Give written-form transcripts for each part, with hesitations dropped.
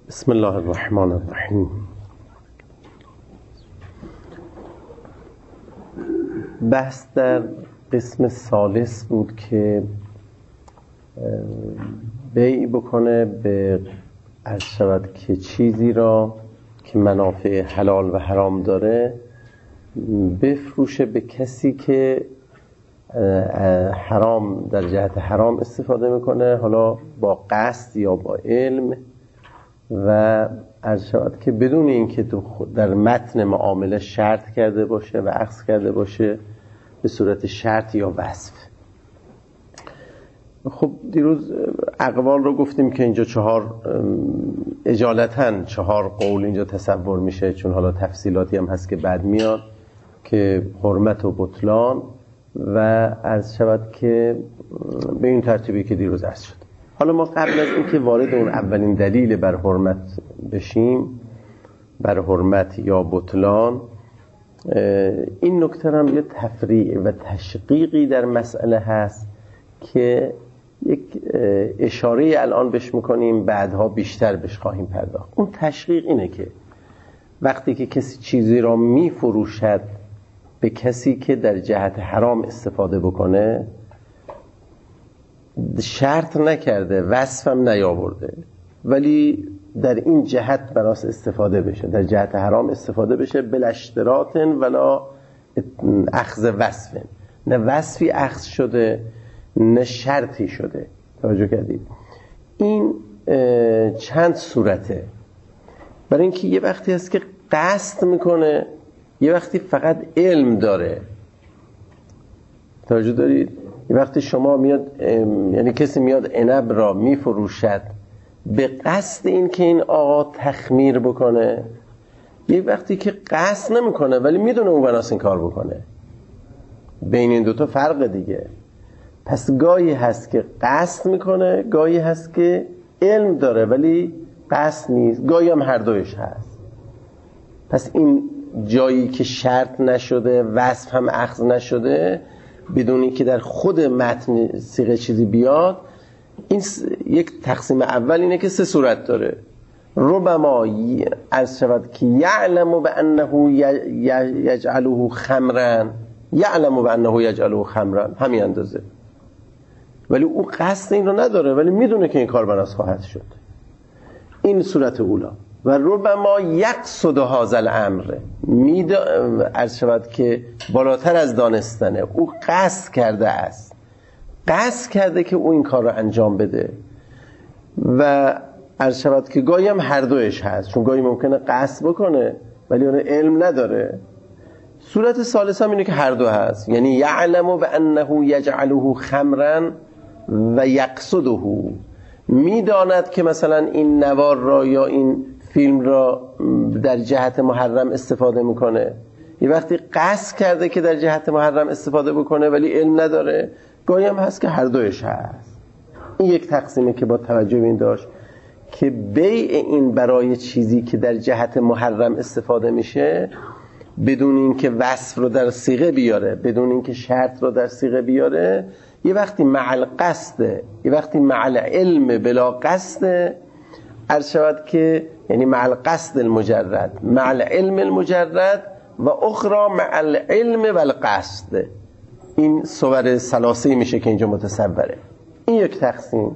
بسم الله الرحمن الرحیم. بحث در قسم ثالث بود که بیع بکنه به عرض شود که چیزی را که منافع حلال و حرام داره بفروشه به کسی که حرام در جهت حرام استفاده میکنه، حالا با قصد یا با علم، و عرض شود که بدون اینکه در متن معامله شرط کرده باشه و عقد کرده باشه به صورت شرط یا وصف. خب دیروز اقوال رو گفتیم که اینجا اجالتاً 4 قول اینجا تصور میشه، چون حالا تفصیلاتی هم هست که بعد میاد که حرمت و بطلان و عرض شود که به این ترتیبی که دیروز عرض شد. حالا ما قبل از اینکه وارد اون اولین دلیل بر حرمت بشیم، بر حرمت یا بطلان، این نکته هم یه تفریع و تشقیقی در مسئله هست که یک اشاره الان بهش میکنیم، بعدها بیشتر بهش خواهیم پرداخت. اون تشقیق اینه که وقتی که کسی چیزی را میفروشد به کسی که در جهت حرام استفاده بکنه، شرط نکرده، وصفم نیاورده، ولی در این جهت براس استفاده بشه، در جهت حرام استفاده بشه، بلا اشتراط ولا اخذ وصف، نه وصفی اخذ شده نه شرطی شده. توجه کردید؟ این چند صورته. برای اینکه یه وقتی هست که قصد میکنه، یه وقتی فقط علم داره. توجه دارید؟ یه وقتی شما میاد، یعنی کسی میاد عنب را میفروشد به قصد این که این آقا تخمیر بکنه، یه وقتی که قصد نمیکنه ولی میدونه اون بناس این کار بکنه. بین این دوتا فرق دیگه. پس گاهی هست که قصد میکنه، گاهی هست که علم داره ولی قصد نیست، گاهی هم هر دویش هست. پس این جایی که شرط نشده، وصف هم اخذ نشده، بدون اینکه در خود متن صیغه چیزی بیاد، این یک تقسیم اول اینه که 3 صورت داره. ربما عرض شود که یعلم بانه یجعله خمرا، یعلم بانه یجعله خمرا، همین اندازه، ولی او قصد این رو نداره ولی میدونه که این کار بناس خواهد شد. این صورت اولا. و ربما یقصد هذا الامر، عرض شود که بالاتر از دانستنه، او قصد کرده است، قصد کرده که او این کار رو انجام بده. و عرض شود که گاهی هم هر دوش هست، چون گاهی ممکنه قصد بکنه ولی اون علم نداره. صورت ثالث هم اینه که هر دو هست، یعنی یعلم بانه یجعله خمرا و یقصده، میداند که مثلا این نوار را یا این فیلم را در جهت محرم استفاده میکنه. یه وقتی قصد کرده که در جهت محرم استفاده بکنه ولی علم نداره. گاهی هم هست که هر دوش هست. این یک تقسیمه که با توجه به این داشت که بیع این برای چیزی که در جهت محرم استفاده میشه، بدون اینکه وصف رو در صیغه بیاره، بدون اینکه شرط رو در صیغه بیاره، یه وقتی مع القصد، یه وقتی مع العلم بلا قصد، عرض شود که یعنی مع القصد المجرد، مع العلم المجرد، و اخرى مع العلم والقصد. این صور ثلاثی میشه که اینجا متصوره. این یک تقسیم.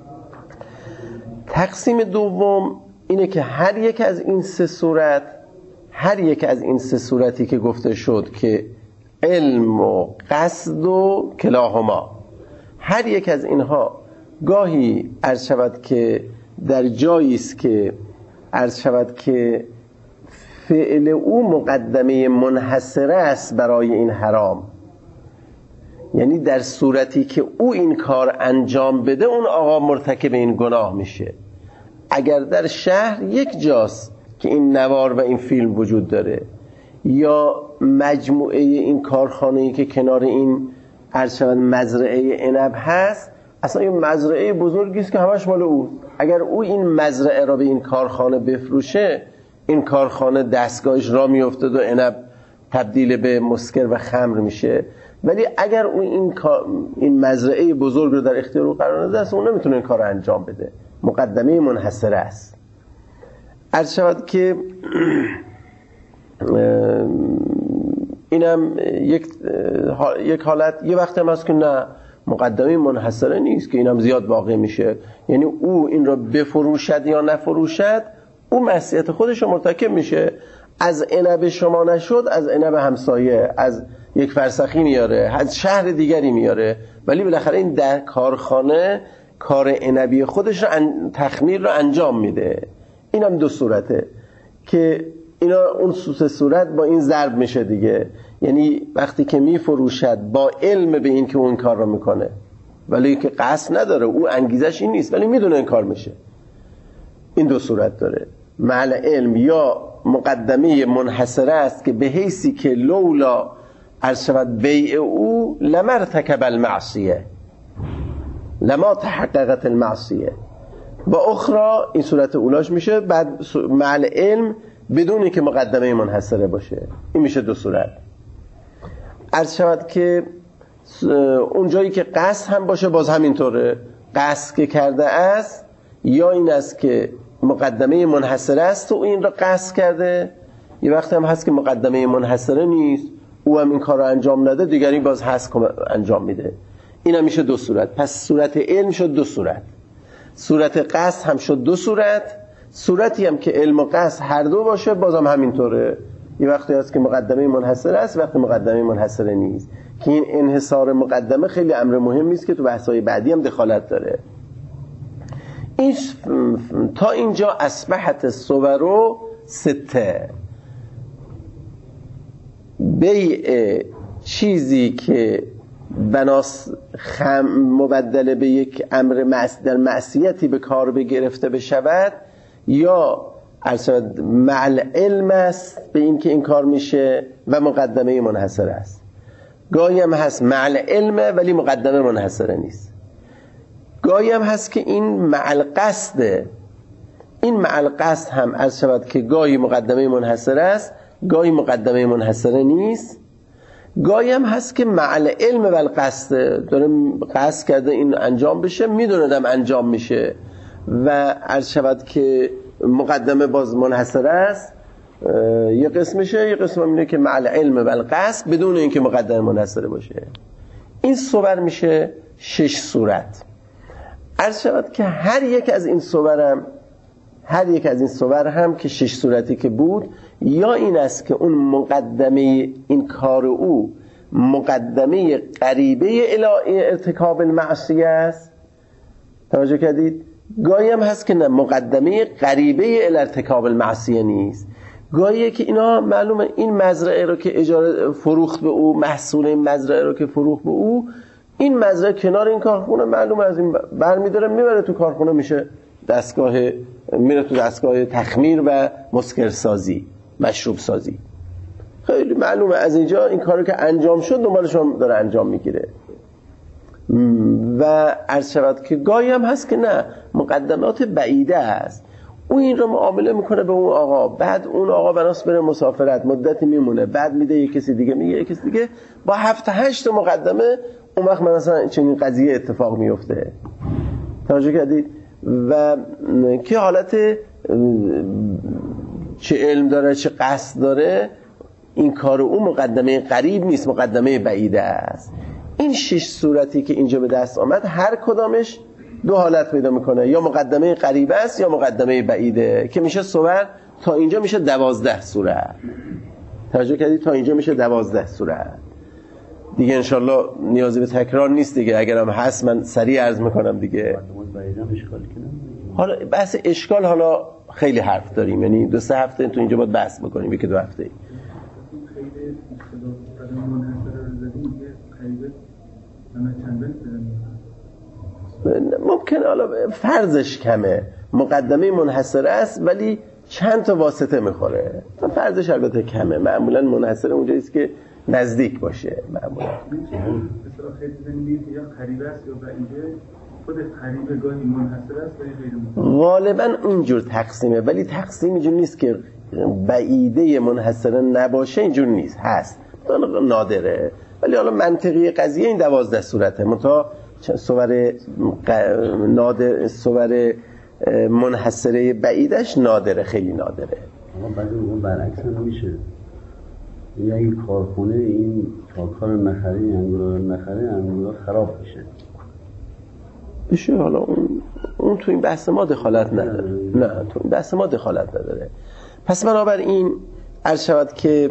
تقسیم دوم اینه که هر یک از این 3 صورت، هر یک از این 3 صورتی که گفته شد که علم و قصد و کلاهما، هر یک از اینها گاهی عرض شود که در جایی است که عرض شود که فعل او مقدمه منحصره است برای این حرام، یعنی در صورتی که او این کار انجام بده اون آقا مرتکب این گناه میشه. اگر در شهر یک جاست که این نوار و این فیلم وجود داره، یا مجموعه این کارخانه‌ای که کنار این عرض شود مزرعه عنب هست، اصلا این مزرعه بزرگی است که همش مال او. اگر او این مزرعه را به این کارخانه بفروشه، این کارخانه دستگاهش را میفته و عنب تبدیل به مسکر و خمر میشه. ولی اگر او این مزرعه بزرگ رو در اختیار او قرار نده، اصلا اون نمیتونه این کار رو انجام بده، مقدمه منحصره است. عرض شود که اینم یک حالت. یه وقت هم هست که نه، مقدمه منحصره نیست که اینم زیاد واقع میشه، یعنی او این را بفروشد یا نفروشد او معصیت خودش رو مرتکب میشه. از عنب شما نشد، از عنب همسایه، از یک فرسخی میاره، از شهر دیگری میاره، ولی بالاخره این در کارخانه کار عنبی خودش رو تخمیر رو انجام میده. اینم دو صورته که اینا اون صورت با این ضرب میشه دیگه، یعنی وقتی که میفروشد با علم به این که اون کار رو میکنه ولی که قصد نداره، او انگیزش این نیست ولی میدونه این کار میشه. این دو صورت داره، معل علم یا مقدمه منحصره است که به حیثی که لولا عرض شود بیع او لمرتکب المعصیه لما تحققت المعصیه. با اخرى این صورت اولاش میشه، بعد معل علم بدونی که مقدمه منحصره باشه. این میشه دو صورت. عرض شود که اون جایی که قصد هم باشه باز همینطوره، قصد که کرده است یا این است که مقدمه منحصره است و این را قصد کرده، یه وقت هم هست که مقدمه منحصره نیست او هم این کار رو انجام نده، دیگری باز هست انجام میده. این هم میشه دو صورت. پس صورت علم شد دو صورت، صورت قصد هم شد دو صورت، صورتی هم که علم و قصد هر دو باشه بازم همینطوره. یه وقتی هست که مقدمه منحصره است، وقتی مقدمه منحصره نیست، که این انحصار مقدمه خیلی امر مهمی است که تو بحث‌های بعدی هم دخالت داره. این تا اینجا اصبحت الصور سته. بیع چیزی که بناس مبدل به یک امر در معصیتی به کار بگرفته بشود، یا ارشد معل علم است به این که این کار میشه و مقدمه منحصر است. گاهی هم هست معل علمه ولی مقدمه منحصره نیست. گاهی هم هست که این معل قصده. این معل قصد هم عرض شود که گاهی مقدمه منحصره است، گاهی مقدمه منحصره نیست. گاهی هم هست که معل علم و القصد، داره قصد کرده این انجام بشه، میدوندم انجام میشه و عرض شود که مقدمه باز منحصره است. یه قسمشه، یه قسم هم اینه که معل علم و القصد بدون اینکه مقدمه منحصره باشه. این صور میشه 6 صورت. عرض شود که هر یک از این صور هم که 6 صورتی که بود، یا این است که اون مقدمه این کار او مقدمه قریبه الی ارتکاب المعصیه است، توجه کردید؟ گاهی هم هست که نه، مقدمه قریبه الی ارتکاب المعصیه نیست. گاهیه که اینا معلومه این مزرعه رو که اجاره فروخت به او، محصول این مزرعه رو که فروخت به او، این مزرعه کنار این کارخونه معلومه از این برمی‌داره میبره تو کارخونه، میشه میره تو دستگاه تخمیر و مسکرسازی، مشروب سازی. خیلی معلومه از اینجا این کارو که انجام شد دنبالش هم داره انجام میگیره. و عرض شود که گاهی هم هست که نه، مقدمات بعیده است. او این رو معامله میکنه به اون آقا، بعد اون آقا بناس بره مسافرت مدتی میمونه، بعد میده یک کسی دیگه، میگه یک کسی دیگه، با 7-8 مقدمه اون وقت مثلا چنین قضیه اتفاق میفته. توجه کردید؟ و که حالت چه علم داره چه قصد داره، این کار او مقدمه قریب نیست، مقدمه بعیده است. این 6 صورتی که اینجا به دست آمد هر کدامش دو حالت پیدا میکنه، یا مقدمه قریبه است یا مقدمه بعیده، که میشه صور تا اینجا میشه 12 صورت. توجه کردید؟ تا اینجا میشه 12 صورت. دیگه انشالله نیازی به تکرار نیست دیگه، اگرم هست من سریع عرض میکنم دیگه. حالا بحث اشکال حالا خیلی حرف داریم، یعنی 2-3 هفته تو اینجا باید بحث بکنیم، 1-2 هفته. ممکن حالا فرضش کمه، مقدمه منحصره است ولی چند تا واسطه میخوره، فرضش البته کمه. معمولا منحصره اونجایی است که نزدیک باشه. معمولا مثلا خیلی زنید یا قریبه است یا بعیده، خود قریبه گاهی منحصر است و غیر منحصر. غالبا اونجور تقسیمه، ولی تقسیم اینجور نیست که بعیده منحصره نباشه، اینجور نیست، هست نادره. ولی حالا منطقی قضیه این 12 صورته، منتها صور نادر، صور منحصره بعیدش نادره، خیلی نادره. اما بعضی موقع برعکس هم میشه، یعنی اگه کارخونه این کار نخره انگورا خراب بشه حالا اون تو این بحث ما دخالت نداره. نه تو این بحث ما دخالت نداره. پس بنابراین عرض شود که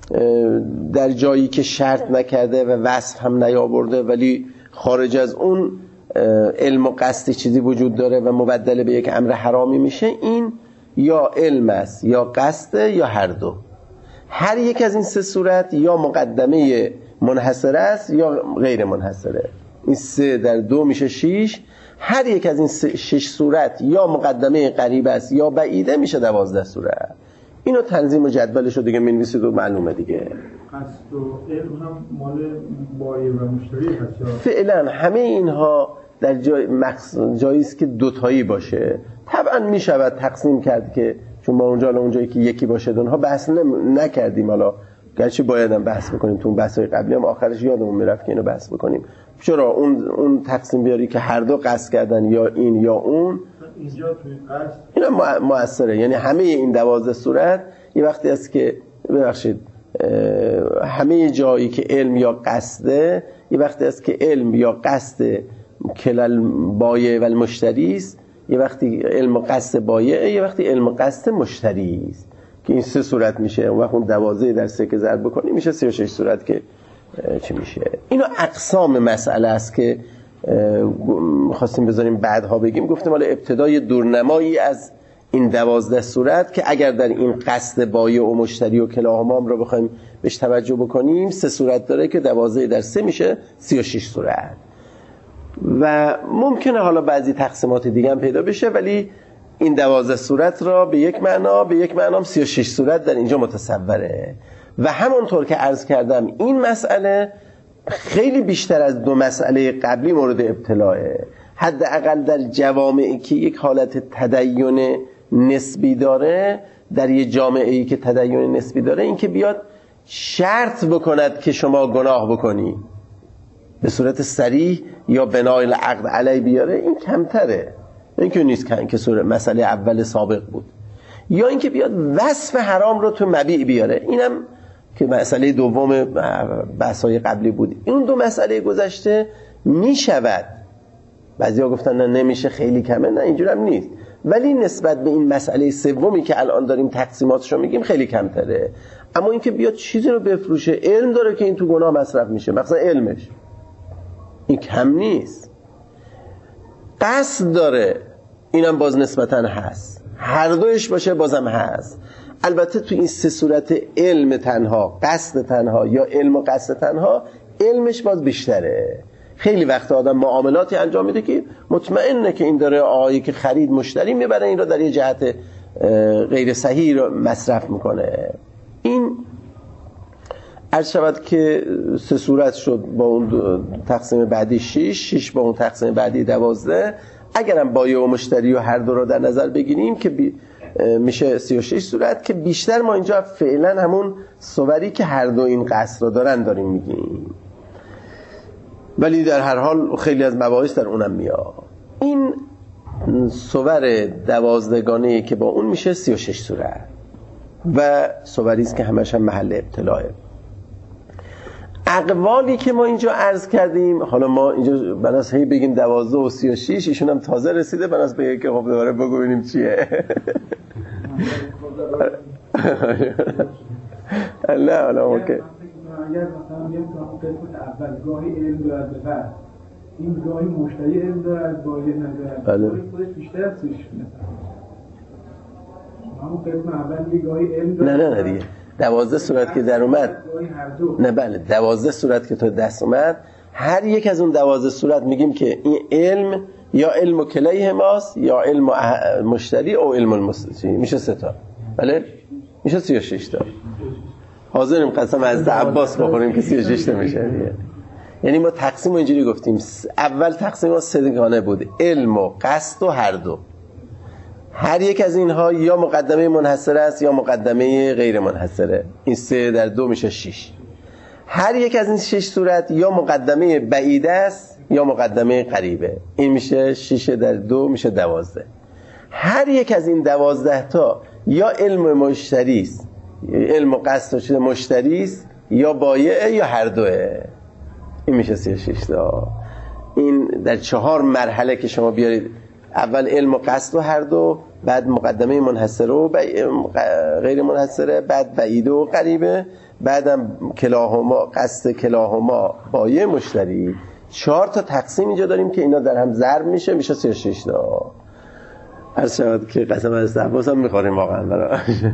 در جایی که شرط نکرده و وصف هم نیاورده ولی خارج از اون علم و قصد چیزی وجود داره و مبدل به یک امر حرامی میشه، این یا علم است یا قصد یا هر دو. هر یک از این سه صورت یا مقدمه منحصره است یا غیر منحصره. این 3 در 2 میشه 6. هر یک از این 6 صورت یا مقدمه قریب است یا بعیده میشه 12 صورت. اینو تنظیم و جدولش رو دیگه می‌نویسید و معلومه دیگه. قصد و علم هم مال بایع و مشتری هست. فعلا همه اینها در جایی است که دوتایی باشه. طبعا میشود تقسیم کرد که چون ما اونجایی که یکی باشه اونها بحث نکردیم، حالا گرچه باید هم بحث بکنیم، تو اون بحث‌های قبلی هم آخرش یادمون میرفت که اینو بحث بکنیم. چرا اون تقسیم بیاری که هر دو قصد کردن یا این یا اون، اینجا توی قصد اینا مؤثره. یعنی همه این 12 صورت یه وقتی است که ببخشید همه جایی که علم یا قصده، یه وقتی است که علم یا قصد کلال بایع و المشتری است، یه وقتی علم و قصد بایع، یه وقتی علم و قصد مشتری است که این 3 صورت میشه. اون وقت اون 12 در 3 که ضرب بکنیم میشه 36 صورت که چی میشه. اینو اقسام مسئله است که خواستیم بذاریم بعدها بگیم. گفتم حالا ابتدای دورنمایی از این 12 صورت که اگر در این قصد بایع و مشتری و کلاهما رو بخوایم بهش توجه بکنیم 3 صورت داره که 12 در 3 میشه 36 صورت. و ممکنه حالا بعضی تقسیمات دیگه هم پیدا بشه، ولی این 12 صورت را به یک معنا 36 صورت در اینجا متصوره. و همونطور که عرض کردم این مسئله خیلی بیشتر از 2 مسئله قبلی مورد ابتلاعه. حداقل در جوامعی که یک حالت تدین نسبی داره، در یک جامعه‌ای که تدین نسبی داره، این که بیاد شرط بکند که شما گناه بکنی به صورت صریح یا بنای العقد علی بیاره، این کمتره. این که نیست که مسئله اول سابق بود. یا اینکه بیاد وصف حرام رو تو مبیع بیاره، اینم که مسئله دوم بحث‌های قبلی بود. این 2 مسئله گذشته میشود. بعضیا گفتن نه نمیشه، خیلی کمه. نه اینجور هم نیست، ولی نسبت به این مسئله سومی که الان داریم تقسیماتشو میگیم خیلی کمتره. اما اینکه بیاد چیزی رو بفروشه، علم داره که این تو گناه مصرف میشه، مثلا علمش، این کم نیست. قصد داره، اینم باز نسبتاً هست. هر دوش باشه بازم هست. البته تو این 3 صورت علم تنها، قصد تنها یا علم و قصد تنها، علمش باز بیشتره. خیلی وقت آدم معاملاتی انجام میده که مطمئنه که این داره آقایی که خرید مشتری میبره این رو در یه جهت غیر صحیح رو مصرف میکنه. این عرض شود که 3 صورت شد با اون تقسیم بعدی 6 با اون تقسیم بعدی 12. اگرم بایع و مشتری و هر دو رو در نظر بگیریم که میشه 36 صورت که بیشتر ما اینجا فعلا همون صوری که هر دو این قصد رو داریم میگیم، ولی در هر حال خیلی از مباحث در اونم میاد. این صور 12گانه‌ای که با اون میشه 36 صورت و صوری است که همش هم محل ابتلاعه. اقوالی که ما اینجا عرض کردیم، حالا ما اینجا بناس هی بگیم 12 و 36، ایشون هم تازه رسیده، بناس بگه که خب دوباره بگو ببینیم چیه. نه حالا اوکی. اگر مثلا میگم تو قسمت اول گاهی علم دارد به فرد، این گاهی مشتری علم دارد بایع ندارد، گاهی خودش بیشتر از سیش مثلا همون قسمت اول میگه گاهی علم دارد. نه دیگه 12 صورت که در اومد، نه بله 12 صورت که تو دست اومد، هر یک از اون 12 صورت میگیم که این علم یا علم کلیه ماست یا علم مشتری او علم المشتری، میشه 3 تا. بله میشه 36 تا. حاضریم قسم از عباس بخوریم که 36 تا میشه دیگه. یعنی ما تقسیم اینجوری گفتیم، اول تقسیم ما 3 گانه بود، علم و قصد و هر دو. هر یک از اینها یا مقدمه منحصره است یا مقدمه غیر منحصره. این 3 در 2 میشه 6. هر یک از این 6 صورت یا مقدمه بعیده است یا مقدمه قریبه. این میشه 6 در 2 میشه 12. هر یک از این 12 تا یا علم مشتری است، علم و قصد مشتری است، یا بایعه، یا هر دوه. این میشه 36 تا. این در 4 مرحله که شما بیارید، اول علم و قصد و هر دو، بعد مقدمه منحصره و غیر منحصره، بعد بعیده و قریبه، بعدم کلاهما قصد، کلاهما بایع، مشتری. 4 تا تقسیم اینجا داریم که اینا در هم ضرب میشه 36 تا. عرض شود که قسم از عباس هم میخوریم واقعا برای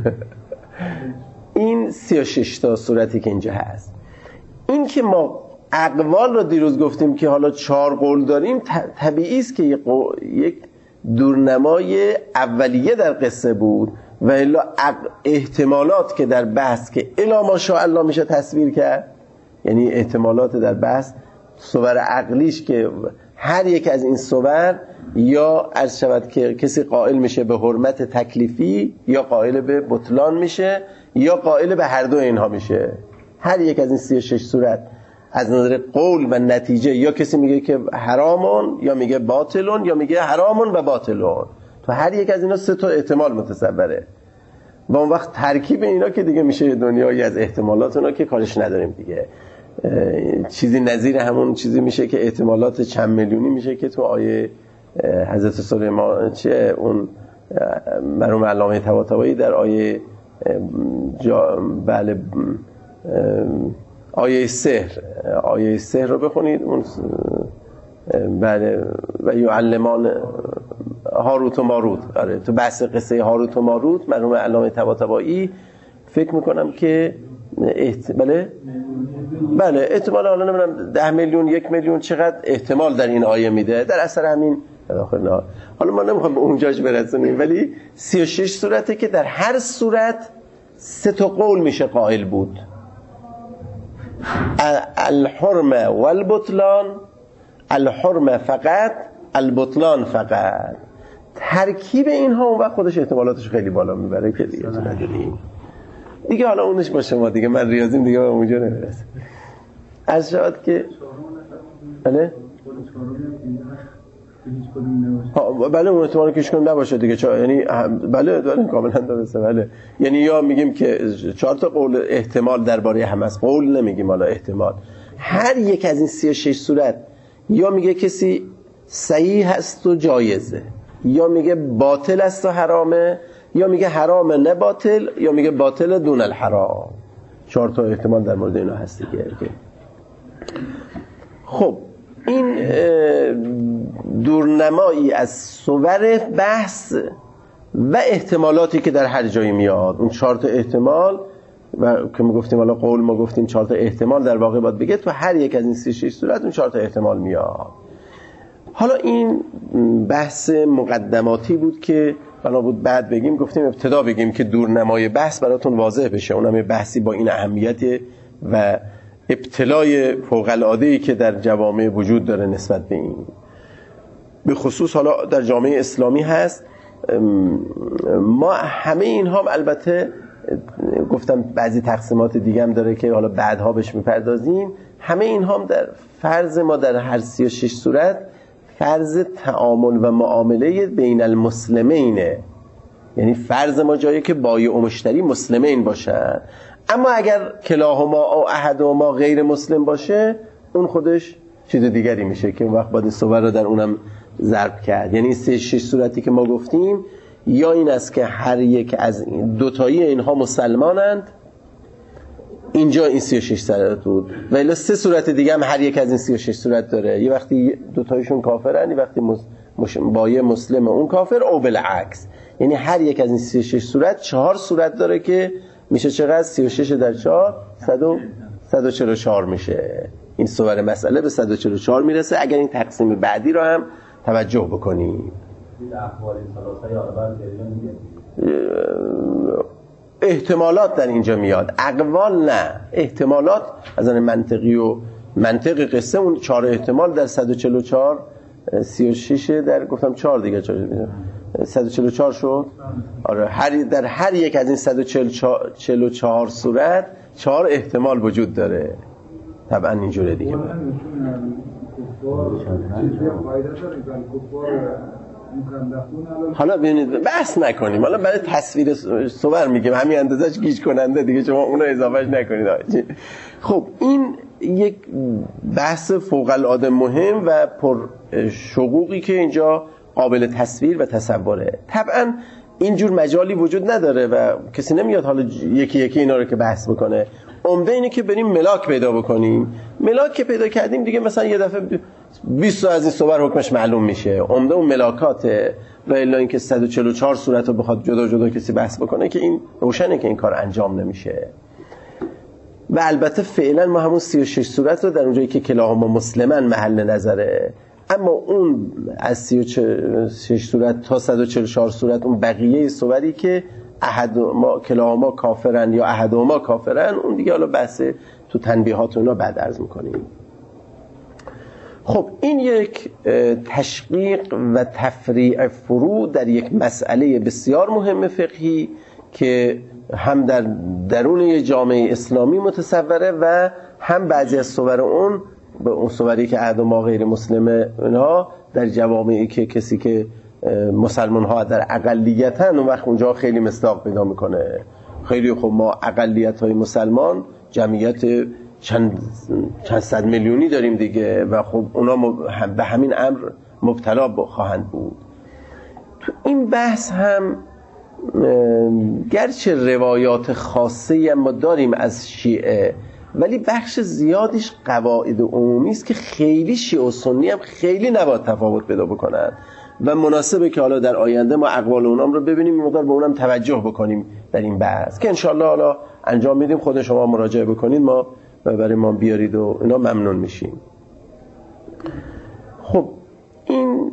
این 36 تا صورتی که اینجا هست. این که ما اقوال رو دیروز گفتیم که حالا 4 قول داریم، طبیعی است که یک دورنمای اولیه در قصه بود و الا احتمالات که در بحث که الا ماشاءالله میشه تصویر کرد، یعنی احتمالات در بحث صور عقلیش که هر یک از این صور یا عرض شود که کسی قائل میشه به حرمت تکلیفی، یا قائل به بطلان میشه، یا قائل به هر دو اینها میشه. هر یک از این 36 صورت از نظر قول و نتیجه، یا کسی میگه که حرامون، یا میگه باطلون، یا میگه حرامون و باطلون. تو هر یک از اینا 3 تا احتمال متصوره و اون وقت ترکیب اینا که دیگه میشه دنیایی از احتمالات، اونا که کارش نداریم دیگه. چیزی نظیر همون چیزی میشه که احتمالات چند میلیونی میشه که تو آیه حضرت سلیمان چه اون مرحوم علامه طباطبایی در آیه بله آیه سحر رو بخونید، اون بله و یعلمان هاروت و ماروت. آره تو بحث قصه هاروت و ماروت مرحوم علامه طباطبایی فکر میکنم که بله احتمال حالا نمیدونم 10 میلیون 1 میلیون چقدر احتمال در این آیه میده در اثر همین آخر نه. حالا ما نمیخوام به اونجاش برسونیم، ولی 36 صورته که در هر صورت 3 تا قول میشه قائل بود. الحرم والبطلان، الحرم فقط، البطلان فقط. ترکیب اینها اون وقت خودش احتمالاتش خیلی بالا میبره که دیگه نداریم دیگه. حالا اونش با شما دیگه، من ریاضیم دیگه به اونجا نمیرسه. از شاید که بله بله اون احتمال که هیچ کدوم نباشه دیگه، یعنی بله کاملا درسته. بله یعنی یا میگیم که 4 تا قول احتمال درباره هم است، قول نمیگیم، حالا احتمال. هر یک از این 36 صورت یا میگه کسی صحیح هست و جایزه، یا میگه باطل است و حرامه، یا میگه حرامه نه باطل، یا میگه باطل دون الحرام. 4 تا احتمال در مورد اینا هست دیگه. خب این دورنمایی از صور بحث و احتمالاتی که در هر جایی میاد. اون 4 تا احتمال و که ما گفتیم حالا قول ما گفتیم 4 تا احتمال در واقع باید بگه تو هر یک از این 36 صورت اون 4 تا احتمال میاد. حالا این بحث مقدماتی بود که بنا بود بعد بگیم، گفتیم ابتدا بگیم که دورنمای بحث براتون واضح بشه. اونم بحثی با این اهمیت و ابتلای فوق العاده‌ای که در جوامع وجود داره نسبت به این، به خصوص حالا در جامعه اسلامی هست. ما همه اینها هم البته گفتم بعضی تقسیمات دیگه هم داره که حالا بعدها بهش میپردازیم. همه اینها هم در فرض ما در هر 36 صورت فرض تعامل و معامله بین المسلمینه، یعنی فرض ما جایی که بایع و مشتری مسلمین باشن. اما اگر کلاهما او احدهما غیر مسلم باشه، اون خودش چیز دیگری میشه که اون وقت باید این صور رو در اونم ضرب کرد. یعنی 36 صورتی که ما گفتیم یا این است که هر یک از دوتایی اینها مسلمانند، اینجا این 36 صورت بود، و الا 3 صورت دیگه هم هر یک از این 36 صورت داره. یه وقتی دوتایشون کافرن، یه وقتی بایع مسلم اون کافر، او بالعکس. یعنی هر یک از این 36 صورت 4 صورت داره که میشه چقدر؟ 36 در 4 144 میشه. این صور مسئله به 144 میرسه اگر این تقسیم بعدی رو هم توجه بکنیم. احتمالات در اینجا میاد، اقوال نه. احتمالات از آن منطقی و منطق قصه اون 4 احتمال در 144 36 در گفتم 4 دیگه 144 شد. آره در هر یک از این 144 صورت 4 احتمال وجود داره. طبعا اینجوره دیگه. حالا ببینید بحث نکنیم، حالا برای تصویر صور میگیم همین اندازه‌اش گیج کننده دیگه، شما اونو اضافهش نکنید. خب این یک بحث فوق العاده مهم و پر شقوقی که اینجا قابل تصویر و تصوره. طبعا اینجور مجالی وجود نداره و کسی نمیاد حالا یکی یکی اینا رو که بحث بکنه. عمده اینه که بریم ملاک پیدا بکنیم. ملاک که پیدا کردیم دیگه مثلا یه دفعه 20 تا از این صور حکمش معلوم میشه. عمده اون ملاکاته و الا اینکه 144 صورت رو بخواد جدا جدا کسی بحث بکنه که این روشنه که این کار انجام نمیشه. و البته فعلا ما همون 36 صورت رو در اونجایی که کلاهما مسلماً محل نظره، اما اون از 36 صورت تا 144 صورت اون بقیه صوری که کلاهما کافرن یا احدهما کافرن، اون دیگه حالا بحث تو تنبیهات اونا بعد عرض میکنیم. خب این یک تشقیق و تفریع فروع در یک مسئله بسیار مهم فقهی که هم در درون یک جامعه اسلامی متصوره و هم بعضی از صور اون به اون صوری که احدهما غیر مسلمه اونها در جوامعی که کسی که مسلمان ها در اقلیتن اون وقت اونجا خیلی مصداق پیدا میکنه. خیلی خب ما اقلیت های مسلمان جمعیت چند صد میلیونی داریم دیگه و خب اونا به همین امر مبتلا خواهند بود. تو این بحث هم گرچه روایات خاصی ما داریم از شیعه، ولی بخش زیادیش قواعد عمومی است که خیلی شیعه و سنی هم خیلی نباید تفاوت پیدا بکنن و مناسبه که حالا در آینده ما اقوال اونام رو ببینیم، مقدار به اونم توجه بکنیم در این بحث که انشالله حالا انجام میدیم. خود شما مراجعه بکنید، ما برای ما بیارید و اینا ممنون میشیم. خب این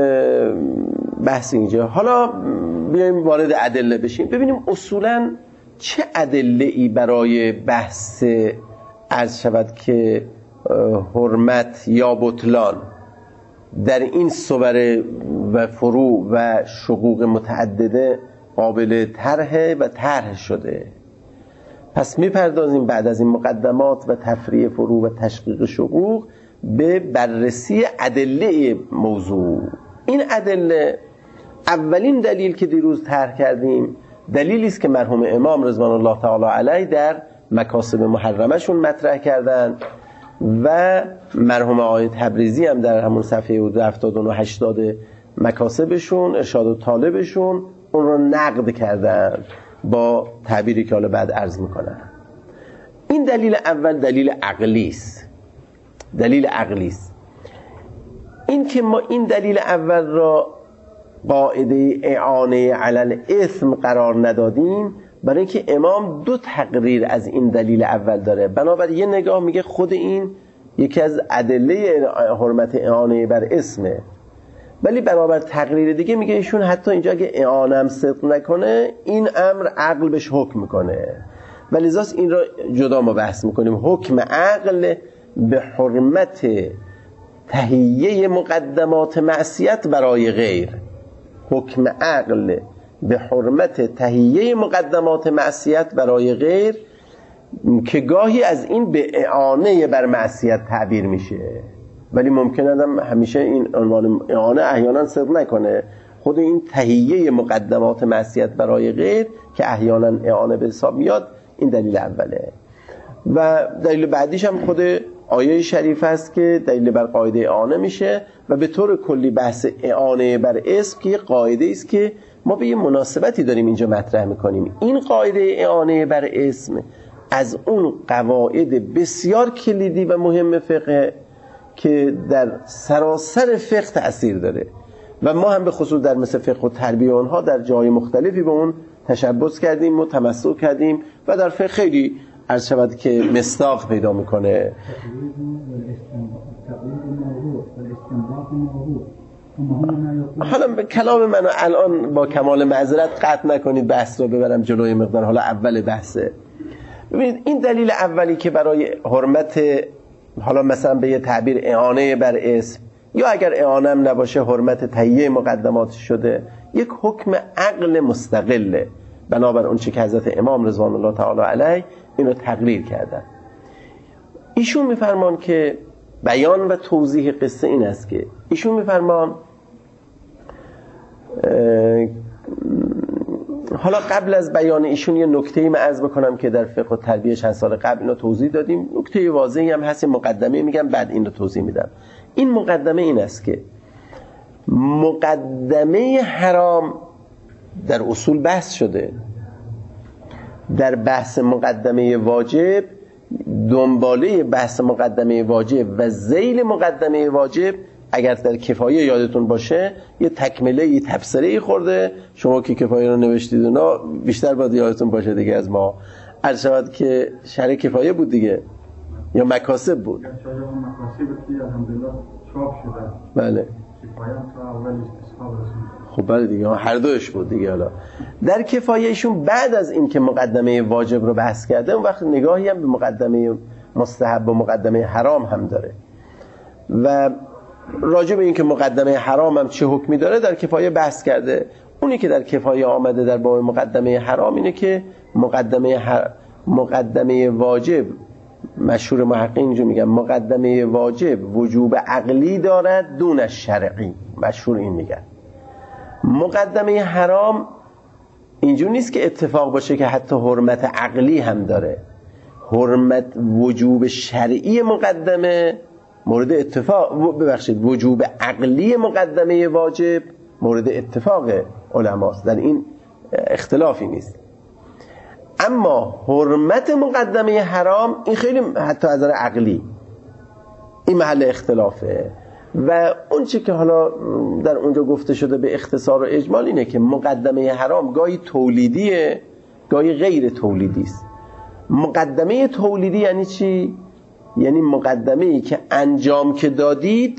بحث اینجا. حالا بیایم وارد ادله بشیم، ببینیم اصولاً چه ادله‌ای برای بحث عرض شود که حرمت یا بطلان در این صور و فروع و شقوق متعدده قابل طرح شده. پس میپردازیم بعد از این مقدمات و تفریع فروع و تشقیق شقوق به بررسی ادله موضوع. این ادله، اولین دلیل که دیروز طرح کردیم دلیلی است که مرحوم امام رضوان الله تعالی علیه در مکاسب محرمشون مطرح کردن و مرحوم آقای تبریزی هم در همون صفحه 79 و 80 مکاسبشون ارشاد و طالبشون اون رو نقد کردن با تعبیری که حالا بعد عرض میکنن. این دلیل اول دلیل عقلی است. دلیل عقلی است. این که ما این دلیل اول را قاعده اعانه علی الاثم قرار ندادیم برای اینکه امام دو تقریر از این دلیل اول داره. بنابراین یه نگاه میگه خود این یکی از ادله حرمت اعانه بر اسمه، ولی بنابر تقریر دیگه میگه ایشون حتی اینجا اگه اعانه هم صدق نکنه این امر عقل بهش حکم میکنه. ولی لذا این را جدا ما بحث میکنیم. حکم عقل به حرمت تهیه مقدمات معصیت برای غیر، حکم عقل به حرمت تهیه مقدمات معصیت برای غیر که گاهی از این به اعانه بر معصیت تعبیر میشه، ولی ممکنه هم همیشه این عنوان اعانه احیانا صدق نکنه. خود این تهیه مقدمات معصیت برای غیر که احیانا اعانه به حساب میاد، این دلیل اوله. و دلیل بعدیش هم خود آیه شریف است که دلیل بر قاعده اعانه میشه و به طور کلی بحث اعانه بر اسم که یه قاعده است که ما به یه مناسبتی داریم اینجا مطرح میکنیم. این قاعده اعانه بر اسم از اون قواعد بسیار کلیدی و مهم فقه که در سراسر فقه تأثیر داره و ما هم به خصوص در مثل فقه و تربیه اونها در جای مختلفی به اون تشبث کردیم و تمسک کردیم و در فقه خیلی عرض شود که مصداق پیدا میکنه. حالا به کلام منو الان با کمال معذرت قطع نکنید، بحث رو ببرم جلوی مقدار. حالا اول بحثه. ببینید این دلیل اولی که برای حرمت، حالا مثلا به یه تعبیر اعانه بر اسم یا اگر اعانه هم نباشه حرمت تهیه مقدمات شده، یک حکم عقل مستقله بنابر اون چه که حضرت امام رضوان الله تعالی علیه اینو تقریر کردن. ایشون میفرمان که بیان و توضیح قصه این است که ایشون میفرمان حالا قبل از بیان ایشون یه نکته‌ای من عرض بکنم که در فقه و تربیه چند سال قبل اینو توضیح دادیم. نکته واضحی هم هست، مقدمه میگم بعد این رو توضیح میدم. این مقدمه این است که مقدمه حرام در اصول بحث شده. در بحث مقدمه واجب، دنباله بحث مقدمه واجب و ذیل مقدمه واجب، اگر در کفایه یادتون باشه یه تکمله یه تفسیری خورده، شما که کفایه رو نوشتید اونا بیشتر باید یادتون باشه دیگه از ما. عرض شود که شرح کفایه بود دیگه یا مکاسب بود؟ مکاسب که الحمدلله چاپ شده. بله. کفایه تا اولش اصحاب رسول. خب بله دیگه، هر دوش بود دیگه. حالا در کفایهشون بعد از این که مقدمه واجب رو بحث کرده، اون وقت نگاهی هم به مقدمه مستحب و مقدمه حرام هم داره و راجع به این که مقدمه حرام هم چه حکمی داره در کفایه بحث کرده. اونی که در کفایه آمده در باب مقدمه حرام اینه که مقدمه واجب، مشهور محققین اینجا میگن مقدمه واجب وجوب عقلی دارد دون شرعی، مشهور این میگن. مقدمه حرام اینجور نیست که اتفاق باشه که حتی حرمت عقلی هم داره. حرمت وجوب شرعی مقدمه مورد اتفاق، وجوب عقلی مقدمه واجب مورد اتفاق علماست، در این اختلافی نیست. اما حرمت مقدمه حرام این خیلی حتی از نظر عقلی این محل اختلافه و اون چی که حالا در اونجا گفته شده به اختصار و اجمال اینه که مقدمه حرام گاهی تولیدیه گاهی غیر تولیدی است. مقدمه تولیدی یعنی چی؟ یعنی مقدمه‌ای که انجام که دادید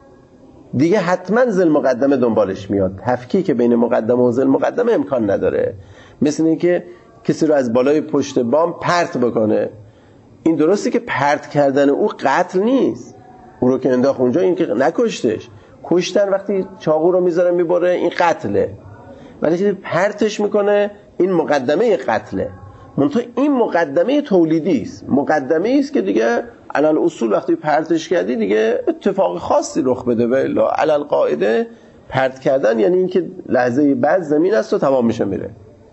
دیگه حتما ذل مقدمه دنبالش میاد، تفکیک بین مقدمه و ذل مقدمه امکان نداره. مثل این که کسی رو از بالای پشت بام پرت بکنه، این درسته که پرت کردن او قتل نیست، او رو که انداخت اونجا این که نکشتش، کشتن وقتی چاقو رو میذاره میبره این قتله، ولی که پرتش میکنه این مقدمه قتله. منتها این مقدمه تولیدی است، مقدمه است که دیگه علل اصول وقتی پرتش کردی دیگه اتفاق خاصی رخ بده و الا علل قاعده پرت کردن یعنی اینکه لحظه بعد زمین است و تمام میشه میره.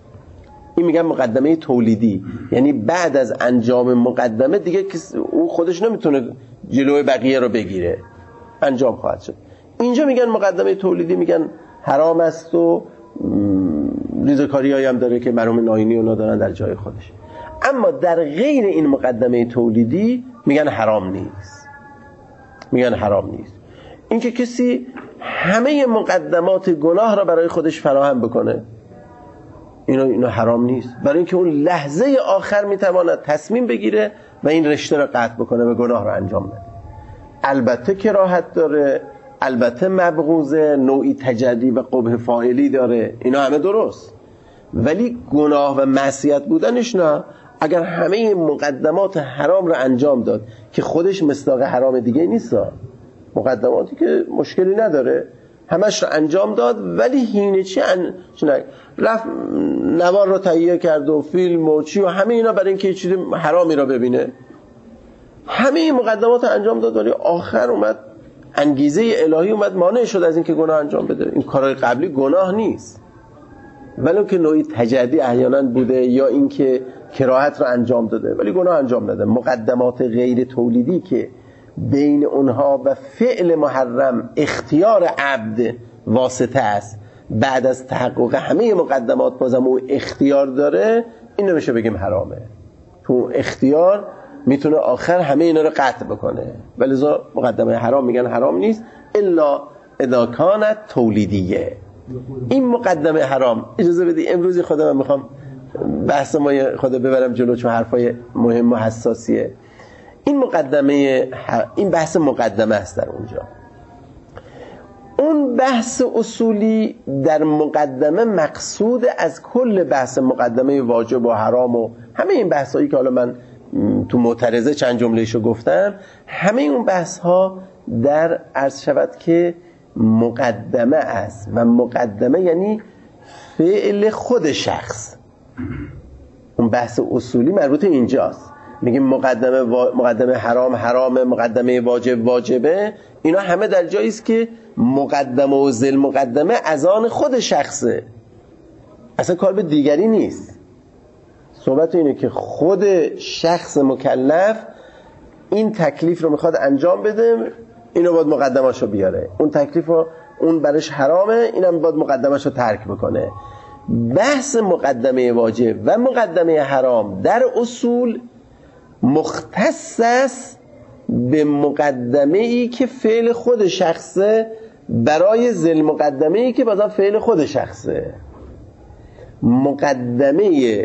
این میگن مقدمه تولیدی، یعنی بعد از انجام مقدمه دیگه او خودش نمیتونه جلوی بقیه رو بگیره، انجام خواهد شد. اینجا میگن مقدمه تولیدی، میگن حرام است و ریزکاریایی هم داره که مرحوم ناینی اونا دارن در جای خودش. اما در غیر این مقدمه تولیدی میگن حرام نیست، میگن حرام نیست. اینکه کسی همه مقدمات گناه را برای خودش فراهم بکنه اینو حرام نیست، برای اینکه اون لحظه آخر میتواند تصمیم بگیره و این رشته را قطع بکنه و گناه را انجام بده. البته کراهت داره، البته مبغوضه، نوعی تجدی و قبح فاعلی داره، اینا همه درست، ولی گناه و معصیت بودنش نه. اگر همه مقدمات حرام رو انجام داد که خودش مصداق حرام دیگه نیست، مقدماتی که مشکلی نداره همش رو انجام داد، ولی هینه چی رفت نوار رو تهیه کرد و فیلم و چی و همه اینا برای اینکه چیز حرامی رو ببینه، همه این مقدمات انجام داد، ولی آخر اومد انگیزه الهی اومد مانع شد از اینکه گناه انجام بده. این کارهای قبلی گناه نیست، ولو که نوعی تجدی احیانا بوده یا اینکه کراهت رو انجام داده ولی گناه انجام داده. مقدمات غیر تولیدی که بین اونها و فعل محرم اختیار عبد واسطه است، بعد از تحقق همه مقدمات بازم او اختیار داره، این نمیشه بگیم حرامه، تو اختیار میتونه آخر همه اینا رو قطع بکنه. ولذا مقدمه حرام میگن حرام نیست الا اذا کانت تولیدیه. این مقدمه حرام، اجازه بدی امروز خودم میخوام بحث ما خود ببرم جلو چون حرفای مهم و حساسیه. این بحث مقدمه است در اونجا. اون بحث اصولی در مقدمه مقصود از کل بحث مقدمه واجب و حرام و همه این بحثایی که حالا من تو معترضه چند جملهشو گفتم، همه اون بحث ها در عرض شود که مقدمه است و مقدمه یعنی فعل خود شخص. اون بحث اصولی مربوط اینجاست. میگیم مقدمه حرام حرامه، مقدمه واجب واجبه، اینا همه در جایی است که مقدمه و ذل مقدمه از آن خود شخصه، اصلا کار به دیگری نیست. صحبت اینه که خود شخص مکلف این تکلیف رو میخواد انجام بده، اینو باید مقدمه‌شو بیاره، اون تکلیف رو اون برش حرامه، اینم باید مقدمه‌شو ترک بکنه. بحث مقدمه واجب و مقدمه حرام در اصول مختص است به مقدمه ای که فعل خود شخصه برای ذل مقدمه ای که بازم فعل خود شخصه. مقدمه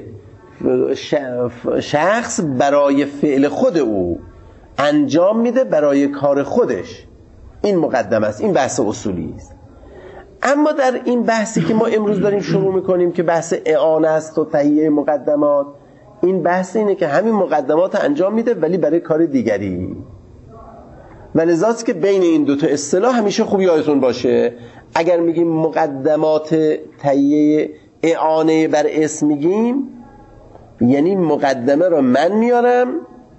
شخص برای فعل خود او انجام میده برای کار خودش، این مقدمه است، این بحث اصولی است. اما در این بحثی که ما امروز داریم شروع میکنیم که بحث اعانه است و تهیه مقدمات، این بحث اینه که همین مقدمات انجام میده ولی برای کار دیگری. و لذاست که بین این دوتا اصطلاح همیشه خوب یادتون باشه، اگر میگیم مقدمات تهیه اعانه بر اسم میگیم، یعنی مقدمه را من میارم،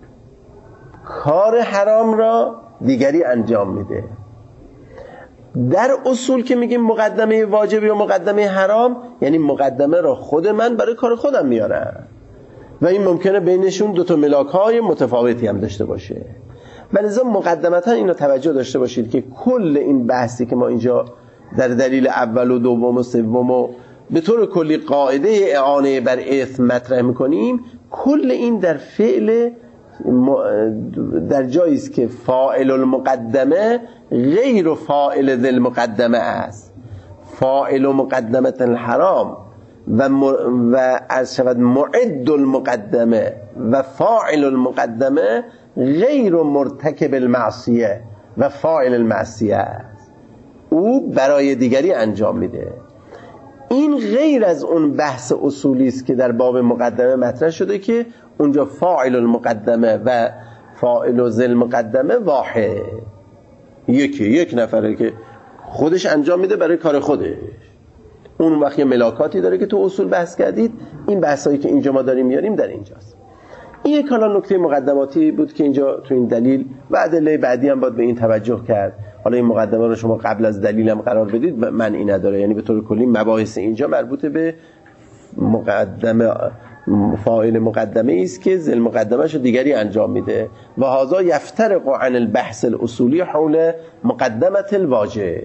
کار حرام را دیگری انجام میده. در اصول که میگیم مقدمه واجب یا مقدمه حرام، یعنی مقدمه را خود من برای کار خودم میارم و این ممکنه بینشون دوتا ملاک‌های متفاوتی هم داشته باشه. ولذا مقدمتا اینو توجه داشته باشید که کل این بحثی که ما اینجا در دلیل اول و دوم و سوم و به طور کلی قاعده اعانه بر اثم مطرح میکنیم، کل این در فعل در جایی است که فاعل المقدمه غیر فاعل ذل مقدمه است. فاعل مقدمه الحرام و از شود معد المقدمه و فاعل المقدمه غیر مرتکب المعصیه و فاعل المعصیه است، او برای دیگری انجام میده. این غیر از اون بحث اصولی است که در باب مقدمه مطرح شده که اونجا فاعل المقدمه و فاعل ذل مقدمه واحد، یک نفره که خودش انجام میده برای کار خودش. اون وقت یه ملاکاتی داره که تو اصول بحث کردید، این بحثایی که اینجا ما داریم میاریم در اینجاست. این یک حالا نکته مقدماتی بود که اینجا تو این دلیل و ادله بعدی هم باید به این توجه کرد. حالا این مقدمه رو شما قبل از دلیل هم قرار بدید معنی نداره، یعنی به طور کلی مباحث اینجا مربوط به مقدمه فاعل مقدمه است که ذل مقدمه‌اش دیگری انجام میده و هذا یفترق عن البحث الاصولی حول مقدمه الواجب.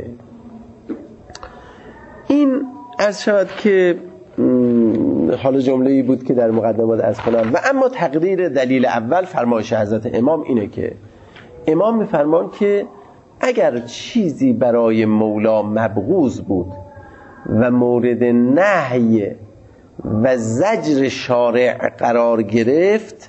این عرض شود که حال جمله‌ای بود که در مقدمات عرض کنم. و اما تقریر دلیل اول فرمایش حضرت امام اینه که امام می‌فرمان که اگر چیزی برای مولا مبغوض بود و مورد نهی و زجر شارع قرار گرفت،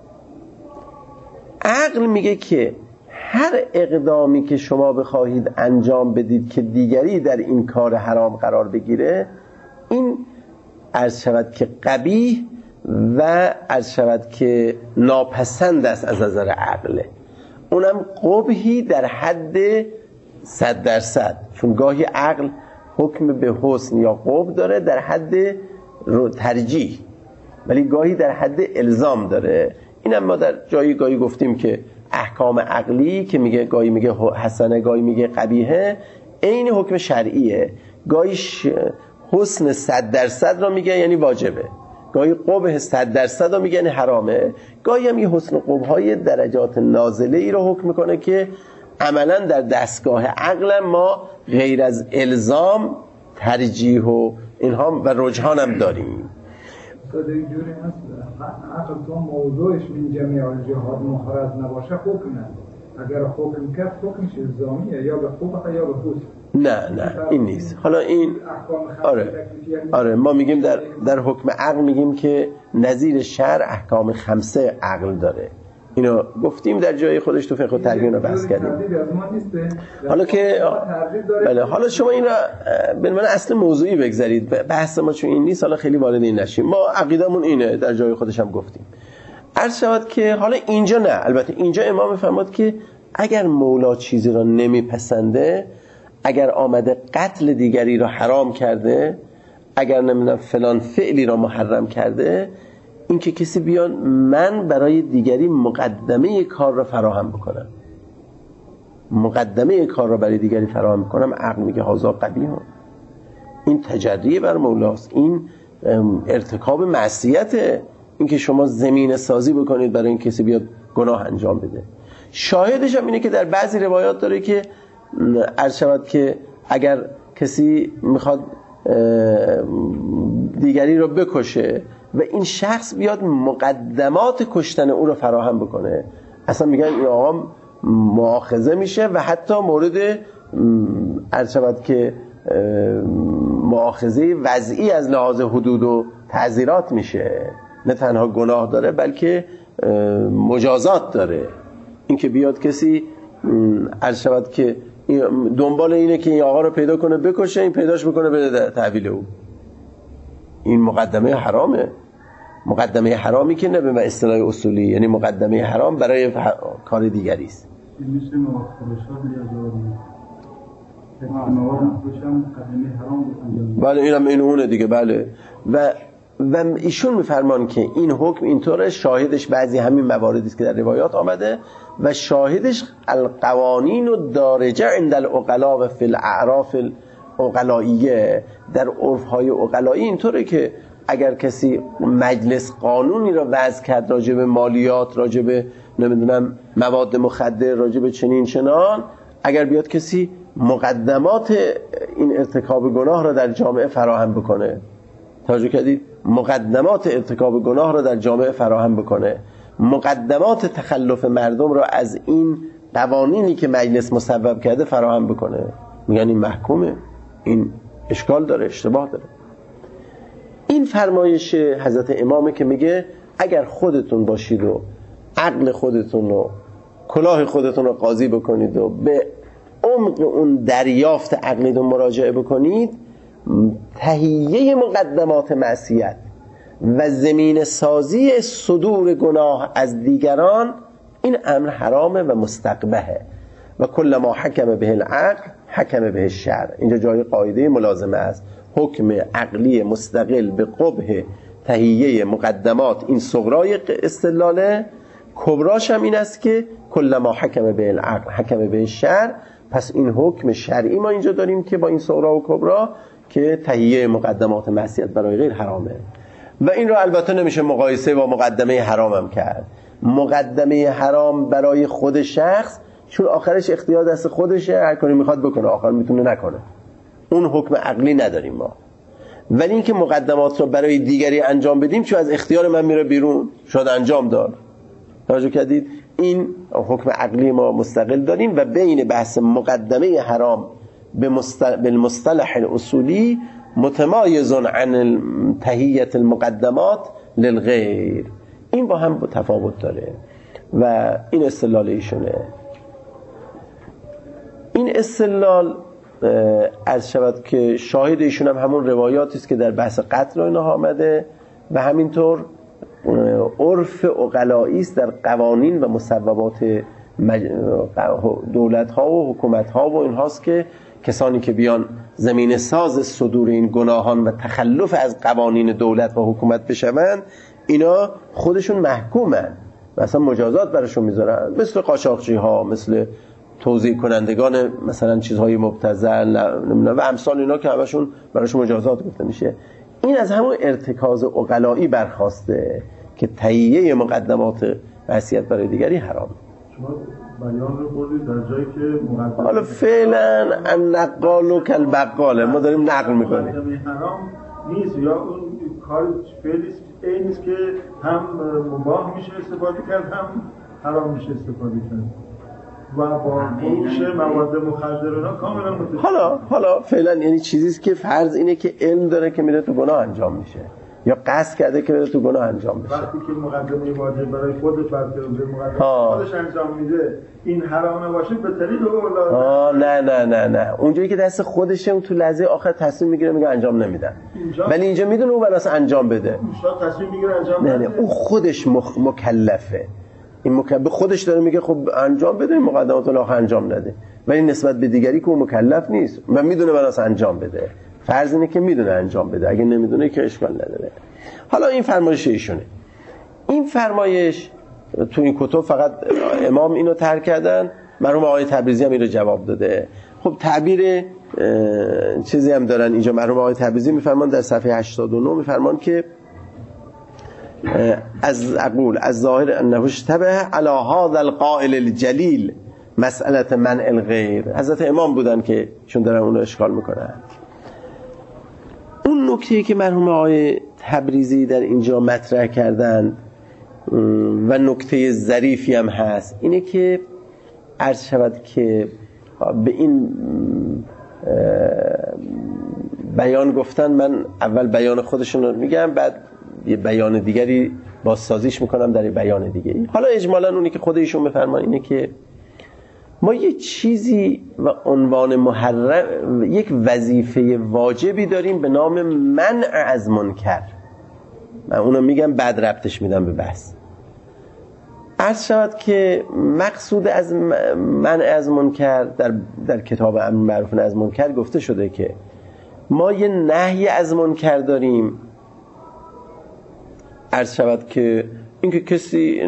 عقل میگه که هر اقدامی که شما بخواهید انجام بدید که دیگری در این کار حرام قرار بگیره، این عرض شود که قبیح و عرض شود که ناپسند است از نظر عقله، اونم قبحی در حد 100%، چون گاهی عقل حکم به حسن یا قبح داره در حد ترجیح، ولی گاهی در حد الزام داره. اینم ما در جایی گاهی گفتیم که احکام عقلی که میگه گاهی میگه حسنه گاهی میگه قبیحه، عین حکم شرعیه. گاهی حسن 100% رو میگه یعنی واجبه، گاهی قبح 100% رو میگه یعنی حرامه، گاهی هم یه حسن و قبح های درجات نازله ای رو حکم میکنه که عملا در دستگاه عقل ما غیر از الزام ترجیح و اینها و رجحان هم داریم. ساده اینجوری هست عقل تو موضوعش من جمعی الجهاد مخرج نباشه حکم نداره، اگر حکم کرد حکمش الزامیه یا به قبح یا به حسن. نه این نیست. حالا این آره ما میگیم در حکم عقل میگیم که نظیر شرع احکام 5 عقل داره، اینو گفتیم در جای خودش تو فقه و تربیه رو بحث کردیم. حالا که بله، حالا شما این را به معنی اصل موضوعی بگذارید، بحث ما چون این نیست حالا خیلی وارد این نشیم، ما عقیدمون اینه، در جای خودش هم گفتیم. عرض شود که حالا اینجا نه، البته اینجا امام فرمود که اگر مولا چیزی را نمیپسنده، اگر آمده قتل دیگری را حرام کرده، اگر نمیدونم فلان فعلی را محرم کرده، این که کسی بیان من برای دیگری مقدمه کار را فراهم بکنم، مقدمه کار را برای دیگری فراهم بکنم، عقل میگه هذا قبیح، این تجری بر مولاست، این ارتکاب معصیته، این که شما زمینه سازی بکنید برای این کسی بیاد گناه انجام بده. شاهدش هم اینه که در بعضی روایات داره که عرض شود که اگر کسی میخواد دیگری رو بکشه و این شخص بیاد مقدمات کشتن او رو فراهم بکنه، اصلا میگن این آقا مؤاخذه میشه و حتی مورد عرض شود که مؤاخذه وضعی از لحاظ حدود و تعزیرات میشه، نه تنها گناه داره بلکه مجازات داره. این که بیاد کسی عرض شود که دنبال اینه که این آقا رو پیدا کنه بکشه، این پیداش بکنه بده تحویل او، این مقدمه حرامه. مقدمه حرامی که نه به اصطلاح اصولی، یعنی مقدمه حرام برای کار دیگری است. میشه بله اینم این اونه دیگه. بله و ایشون میفرمان که این حکم اینطوره، شاهدش بعضی همین مواردی است که در روایات آمده و شاهدش القوانین الدارجه عند العقلاء و فی الاعراف العقلائیه، در عرف‌های عقلایی اینطوره که اگر کسی مجلس قانونی را وضع کرد راجع به مالیات، راجع به نمیدونم مواد مخدر، راجع به چنین چنان، اگر بیاد کسی مقدمات این ارتکاب گناه را در جامعه فراهم بکنه، توجه کردید؟ مقدمات ارتکاب گناه را در جامعه فراهم بکنه، مقدمات تخلف مردم را از این قوانینی که مجلس مصوب کرده فراهم بکنه، میگن این محکومه، این اشکال داره، اشتباه داره. این فرمایش حضرت امامه که میگه اگر خودتون باشید و عقل خودتون و کلاه خودتون رو قاضی بکنید و به عمق اون دریافت عقلیتون مراجعه بکنید، تهیه مقدمات معصیت و زمین سازی صدور گناه از دیگران، این امر حرامه و مستقبحه و کل ما حکم به العقل حکم به الشرع. اینجا جای قاعده ملازمه است، حکم عقلی مستقل به قبح تهیه مقدمات، این صغرای استدلاله، کبراش هم این است که کل ما حکم به العقل حکم به الشرع. پس این حکم شرعی ما اینجا داریم که با این صغرا و کبرا که تهیه مقدمات معصیت برای غیر حرامه و این رو البته نمیشه مقایسه با مقدمه حرام هم کرد. مقدمه حرام برای خود شخص چون آخرش اختیار دست خودشه، هر کاری میخواد بکنه، آخر میتونه نکنه، اون حکم عقلی نداریم ما. ولی اینکه مقدمات رو برای دیگری انجام بدیم چون از اختیار من میره بیرون، شاید انجام داد، توجه کردید؟ این حکم عقلی ما مستقل داریم و بین بحث مقدمه حرام بالمصطلح الاصولی متمایز عن تهیه المقدمات للغیر، این با هم تفاوت داره و این استدلال ایشونه. این استدلال از شود که شاهد ایشون هم همون روایاتی است که در بحث قتل و اینها آمده و همینطور عرف عقلایی است در قوانین و مصوبات دولت ها و حکومت ها و اینهاست که کسانی که بیان زمین ساز صدور این گناهان و تخلف از قوانین دولت و حکومت بشوند، اینا خودشون محکومن و اصلا مجازات براشون میذارن، مثل قاچاقچی ها، مثل توزیع کنندگان مثلا چیزهای مبتذل و امثال اینا که همشون براشون مجازات گفته میشه. این از همون ارتکاز عقلایی برخواسته که تهیه مقدمات معصیت برای دیگری حرام. شما بیان رو بردید در جایی که مقدمات حالا فعلا النقال کالبقاله، ما داریم نقل میکنیم. مقدمه حرام نیست یا اون کار فعلی نیست که هم مباح میشه استفاده کرد هم حرام میشه استفاده کرد و با فروش مواد مخدر اینا کاملا متفاوته. حالا فعلا یعنی چیزیست که فرض اینه که علم داره که میره تو گناه انجام میشه یا قصد کرده که بره تو گناه انجام بشه. وقتی که مقدمه واجب برای خودش فرض کرده مقدمه خودش انجام میده، این حرام باشه به طریق اولاد. نه اونجایی که دست خودشه اون تو لحظه آخر تصمیم میگیره میگه انجام نمیدم، ولی اینجا میدونه اون واسه انجام بده، تصمیم میگیره انجام بده. نه اون خودش مکلفه، این به خودش داره میگه خب انجام بده، این مقدمات رو انجام نده، ولی نسبت به دیگری که اون مکلف نیست و میدونه واسه انجام بده. فرض اینه که میدونه انجام بده، اگه نمیدونه که اشکال نداره. حالا این فرمایش ایشونه. این فرمایش تو این کتب فقط امام اینو طرح کردن، مرحوم آقای تبریزی هم اینو جواب داده. خب تعبیر چیزی هم دارن اینجا. مرحوم آقای تبریزی میفرمان در صفحه 89 میفرمان که از ظاهر انه اشتبه علی هذا القائل الجلیل مسئله منع الغیر. حضرت امام بودن که چون دارن اون رو اشکال میکنن. اون نکته‌ای که مرحوم آقای تبریزی در اینجا مطرح کردن و نکته ظریفی هم هست اینه که عرض شود که به این بیان گفتن، من اول بیان خودشون رو میگم بعد یه بیان دیگری بازسازیش میکنم در یه بیان دیگری. حالا اجمالا اونی که خودشون بفرمان اینه که ما یه چیزی و عنوان محرم، یک وظیفه واجبی داریم به نام منع از منکر. من اونو میگم بعد ربطش میدم به بحث. عرض شود که مقصود از منع از منکر در کتاب امر معروف نهی از منکر گفته شده که ما یه نهی از منکر داریم. عرض شود که اینکه کسی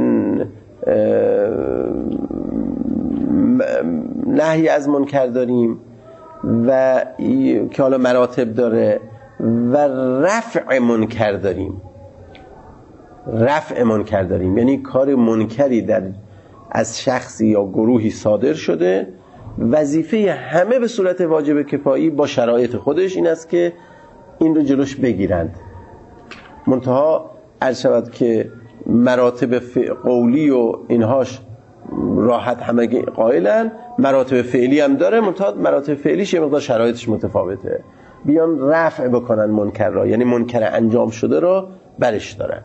نهی از منکر داریم و که حالا مراتب داره، و رفع منکر داریم. رفع منکر داریم یعنی کار منکری از شخصی یا گروهی صادر شده، وظیفه همه به صورت واجب کفایی با شرایط خودش این است که این رو جلوش بگیرند. منتها عرض شود که مراتب قولی و اینهاش راحت همه قائلن، مراتب فعلی هم داره، منتها مراتب فعلیش یه مقدار شرایطش متفاوته. بیان رفع بکنن منکر را، یعنی منکر انجام شده را برش دارن.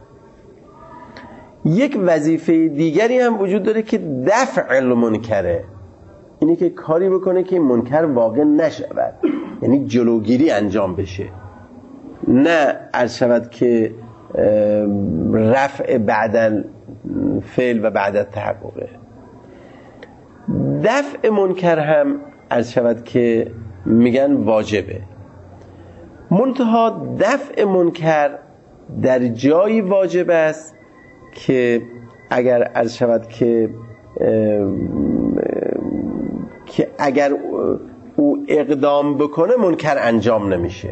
یک وظیفه دیگری هم وجود داره که دفع المنکره، اینی که کاری بکنه که منکر واقع نشود، یعنی جلوگیری انجام بشه، نه عرض شود که رفع بعد فعل و بعد تحققه. دفع منکر هم عرض شود که میگن واجبه، منتها دفع منکر در جایی واجب است که اگر عرض شود که اگر او اقدام بکنه منکر انجام نمیشه،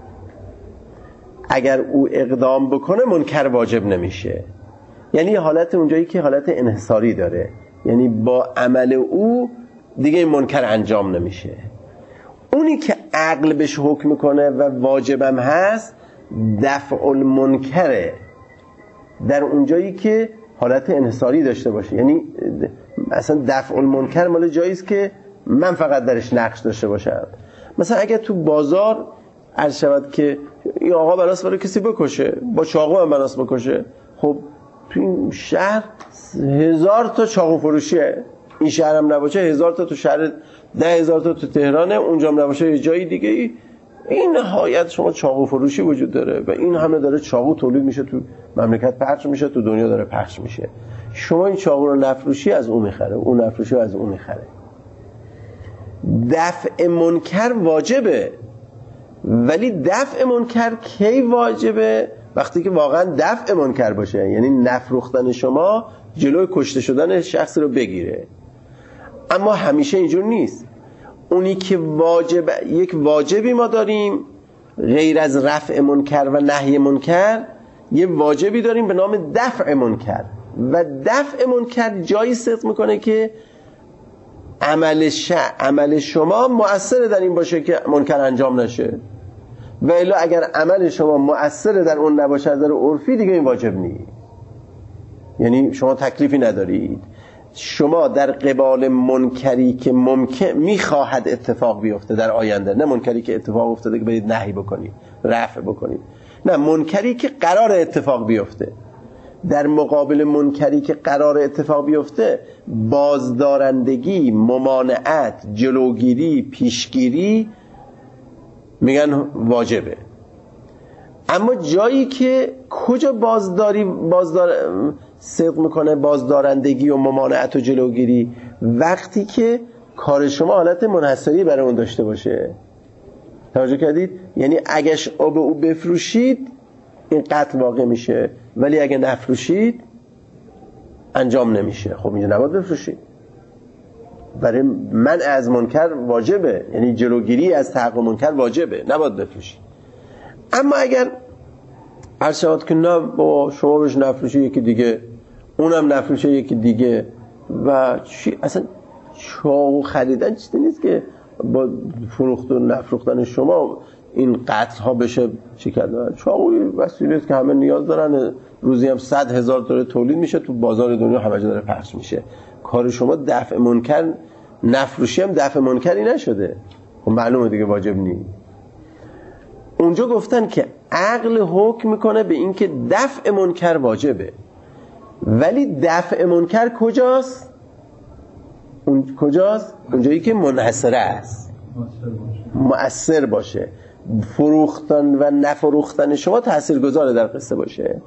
اگر او اقدام بکنه منکر واجب نمیشه. یعنی حالت اونجایی که حالت انحصاری داره، یعنی با عمل او دیگه این منکر انجام نمیشه. اونی که عقل بهش حکم کنه و واجبم هست دفع المنکره، در اونجایی که حالت انحصاری داشته باشه. یعنی اصلا دفع المنکر مال جاییست که من فقط درش نقش داشته باشم. مثلا اگر تو بازار عرض شود که این آقا بناس برای کسی بکشه، با چاقو هم بناس بکشه، خب تو این شهر 1000 تا چاقو فروشیه، این شهر هم نباشه 1000 تا تو شهر، 10,000 تا تو تهرانه، اونجا هم نباشه یه جایی دیگه ای. این نهایت شما چاقو فروشی وجود داره و این همه داره چاقو تولید میشه، تو مملکت پخش میشه، تو دنیا داره پخش میشه. شما این چاقو رو نفروشی از اون میخره، اون نفروشی از اون میخره. دفع منکر واجبه، ولی دفع منکر کی واجبه؟ وقتی که واقعا دفع منکر باشه، یعنی نفروختن شما جلوی کشته شدن شخصی رو بگیره. اما همیشه اینجور نیست. اونی که واجب، یک واجبی ما داریم غیر از رفع منکر و نهی منکر، یه واجبی داریم به نام دفع منکر، و دفع منکر جایی صدق میکنه که عمل شما مؤثر در این باشه که منکر انجام نشه، و الا اگر عمل شما مؤثر در اون نباشه از نظر عرفی دیگه این واجب نیست. یعنی شما تکلیفی ندارید. شما در قبال منکری که ممکن میخواهد اتفاق بیفته در آینده، نه منکری که اتفاق افتاده که برید نهی بکنید، رفع بکنید، نه منکری که قرار اتفاق بیفته. در مقابل منکری که قرار اتفاق بیفته بازدارندگی، ممانعت، جلوگیری، پیشگیری میگن واجبه. اما جایی که کجا صدق میکنه بازدارندگی و ممانعت و جلوگیری؟ وقتی که کار شما حالت منحصری برای اون داشته باشه. توجه کردید؟ یعنی اگه آب او بفروشید این قتل واقع میشه، ولی اگه نفروشید انجام نمیشه، خب اینجا نباید بفروشی. برای منع از منکر واجبه، یعنی جلوگیری از تحقق منکر واجبه، نباید بفروشی. اما اگر عرض شود که نه با شما بهش نفروشه یکی دیگه، اونم نفروشه یکی دیگه و چی اصلا چاقو خریدن چیزی نیست که با فروخت و نفروختن شما این قطع ها بشه چی کردن. چاقوی وسیله است که همه نیاز دارن، روزی هم 100,000 داره تولید میشه تو بازار دنیا، همه جا داره پخش میشه. کار شما دفع منکر، نفروشی هم دفع منکری نشده، خب معلومه دیگه واجب نیست. اونجا گفتن که عقل حکم میکنه به این که دفع منکر واجبه، ولی دفع منکر کجاست؟ کجاست؟ اونجایی که منحصره است، مؤثر باشه، فروختن و نفروختن شما تاثیرگذار در قصه باشه.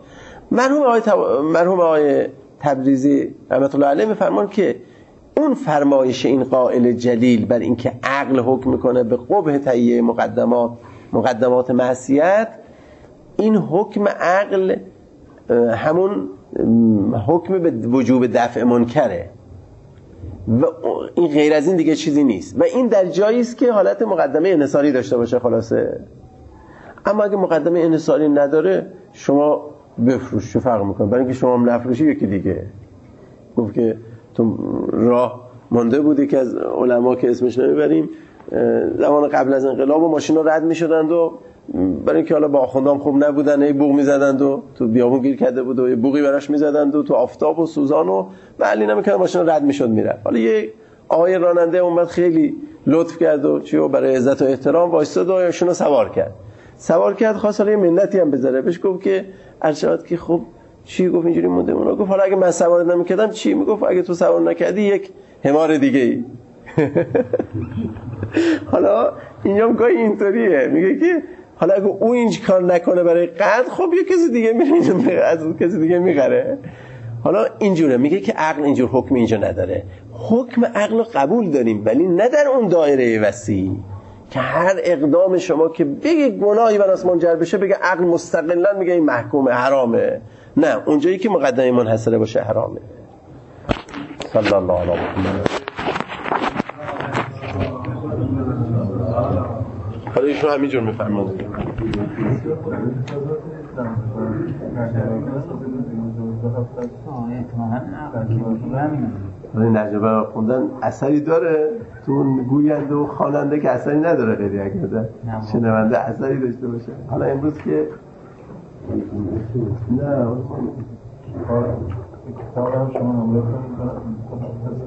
مرحوم آقای تبریزی رحمت الله علیه میفرمان که اون فرمایش این قائل جلیل بر این که عقل حکم میکنه به قبح تهیه مقدمات معصیت، این حکم عقل همون حکم به وجوب دفع منکره و این غیر از این دیگه چیزی نیست و این در جایی است که حالت مقدمه انحصاری داشته باشه خلاصه. اما اگه مقدمه انحصاری نداره شما بفروش، چه فرق میکنه؟ برای اینکه شما هم نفروشی یکی دیگه. گفت که تو راه مانده بودی که از علما که اسمش نمیبریم زمان قبل از انقلاب و ماشینا رد میشدند و برای اینکه حالا با آخوندام خوب نبودن ای بوق میزدند و تو بیابون گیر کرده بود و یه بوقی براش میزدند و تو آفتاب و سوزان و معلی نمیکرد ماشینا رد میشد میرفت. حالا یه آقای راننده اومد خیلی لطف کرد و چیو برای عزت و احترام وایساد و ایشونو سوار کرد خواست حالا یه منتی هم بذاره. بهش گفت که ارشاد که خب چی؟ گفت اینجوری مونده. اونا گفت حالا اگه من سوار نمی‌کردم چی؟ میگفت اگه تو سوار نکردی یک حمار دیگه ای. حالا اینجام گاهی اینطوریه، میگه که حالا اگه او این کار نکنه برای قرض، خب یه کسی دیگه میره از اون کسی دیگه میخره. حالا اینجوره، میگه که عقل اینجور حکم اینجا نداره. حکم عقل رو قبول داریم ولی نه در اون دایره وسیع که هر اقدام شما که بگه گناهی بر اساس منجر بشه بگه عقل مستقلا میگه این محکومه، حرامه. نه، اونجایی که مقدمه منحصره باشه حرامه. صلی الله علیه محمد. حالا ایشون همینجور میفرماند. نجبه خوندن اثری داره تو اون گوینده و خواننده که اثری نداره خیلی اگر شنونده اثری داشته باشه. حالا امروز که نه کتاب هم شما نمونه کنید